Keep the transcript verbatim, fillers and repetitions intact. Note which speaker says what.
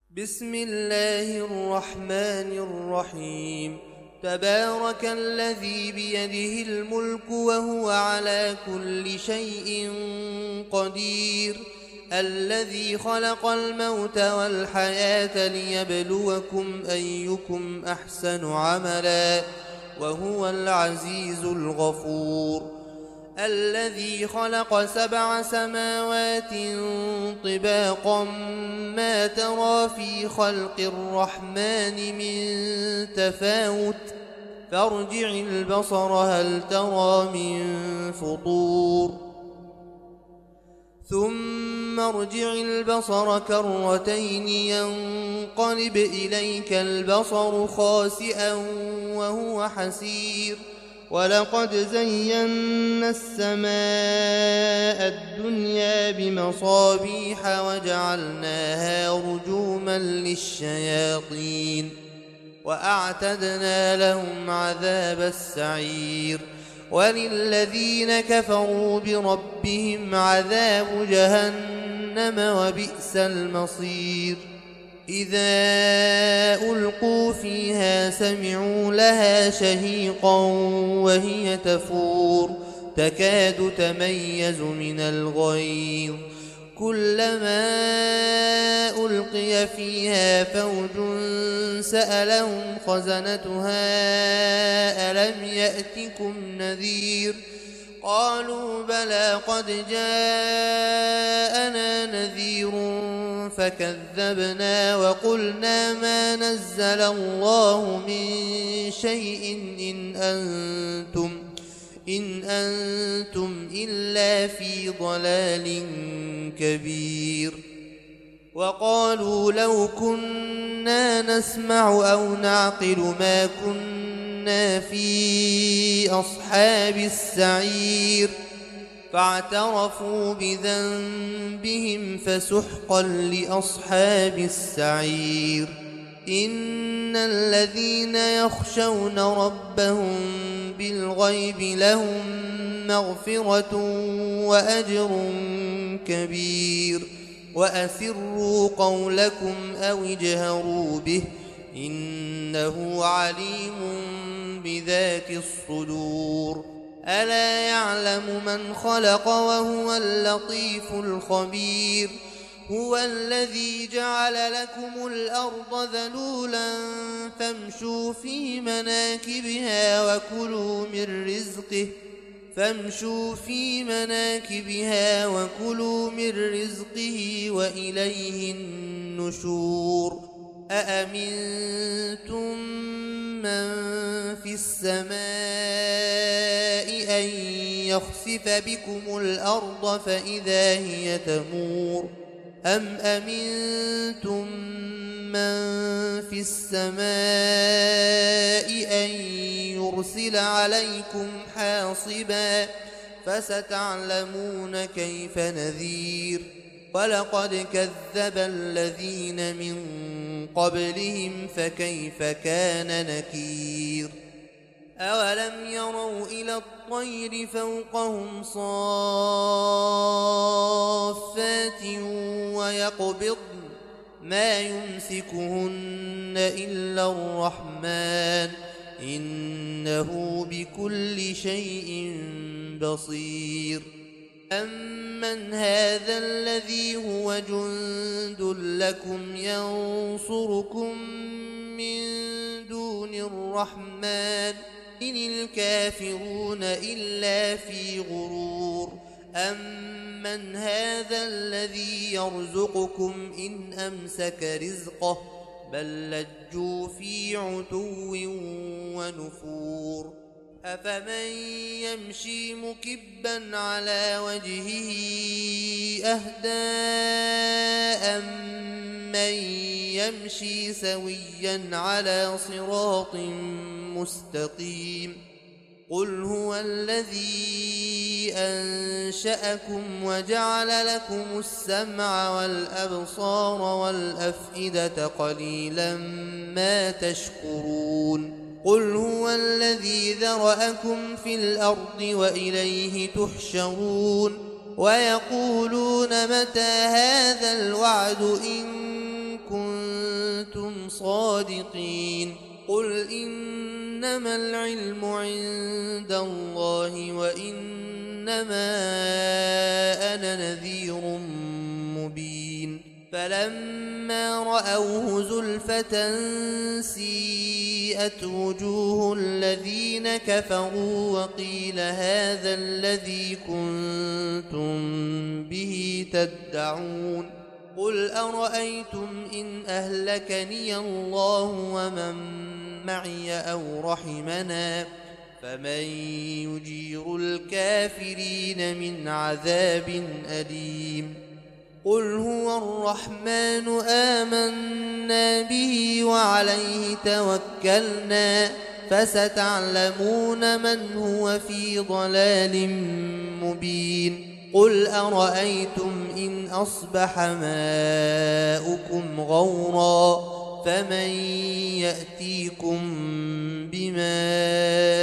Speaker 1: بسم الله الرحمن الرحيم. تبارك الذي بيده الملك وهو على كل شيء قدير، الذي خلق الموت والحياة ليبلوكم أيكم أحسن عملا وهو العزيز الغفور. الذي خلق سبع سماوات طباقا ما ترى في خلق الرحمن من تفاوت فارجع البصر هل ترى من فطور ثم ارجع البصر كرتين ينقلب إليك البصر خاسئا وهو حسير. ولقد زينا السماء الدنيا بمصابيح وجعلناها رجوما للشياطين وأعتدنا لهم عذاب السعير. وللذين كفروا بربهم عذاب جهنم وبئس المصير. إذا ألقوا فيها سمعوا لها شهيقا وهي تفور تكاد تميز من الغيظ كلما ألقي فيها فوج سألهم خزنتها ألم يأتكم نذير قالوا بلى قد جاءنا نذير فكذبنا وقلنا ما نزل الله من شيء إن أنتم إن أنتم إلا في ضلال كبير. وقالوا لو كنا نسمع أو نعقل ما كنا في أصحاب السعير فاعترفوا بذنبهم فسحقا لأصحاب السعير. إن الذين يخشون ربهم بالغيب لهم مغفرة وأجر كبير. وأسروا قولكم أو اجهروا به إنه عليم بذات الصدور. ألا يعلم من خلق وهو اللطيف الخبير. هو الذي جعل لكم الأرض ذلولا فامشوا في مناكبها وكلوا من رزقه فامشوا في مناكبها وكلوا من رزقه وإليه النشور. أأمنتم من في السماء أن يخسف بكم الأرض فإذا هي تمور أم أمنتم من في السماء أن يرسل عليكم حاصبا فستعلمون كيف نذير. ولقد كذب الذين من قبلهم فكيف كان نكير. أولم يروا إلى الطير فوقهم صافات ويقبضن ما يمسكهن إلا الرحمن إنه بكل شيء بصير. أمن هذا الذي هو جند لكم ينصركم من دون الرحمن إن الكافرون إلا في غرور. أمن هذا الذي يرزقكم إن أمسك رزقه بل لجوا في عتو ونفور. أفمن يمشي مكبا على وجهه أهدى أمن يمشي سويا على صراط مستقيم. قل هو الذي أنشأكم وجعل لكم السمع والأبصار والأفئدة قليلا ما تشكرون. قل هو الذي ذرأكم في الأرض وإليه تحشرون. ويقولون متى هذا الوعد إن كنتم صادقين قل إنما العلم عند الله وإنما أنا نذير مبين فلما رأوه زلفة سيئت وجوه الذين كفروا وقيل هذا الذي كنتم به تدعون قل أرأيتم إن أهلكني الله ومن معي أو رحمنا فمن يجير الكافرين من عذاب أليم قل هو الرحمن آمنا به وعليه توكلنا فستعلمون من هو في ضلال مبين قل أرأيتم إن أصبح ماؤكم غورا فمن يأتيكم بماء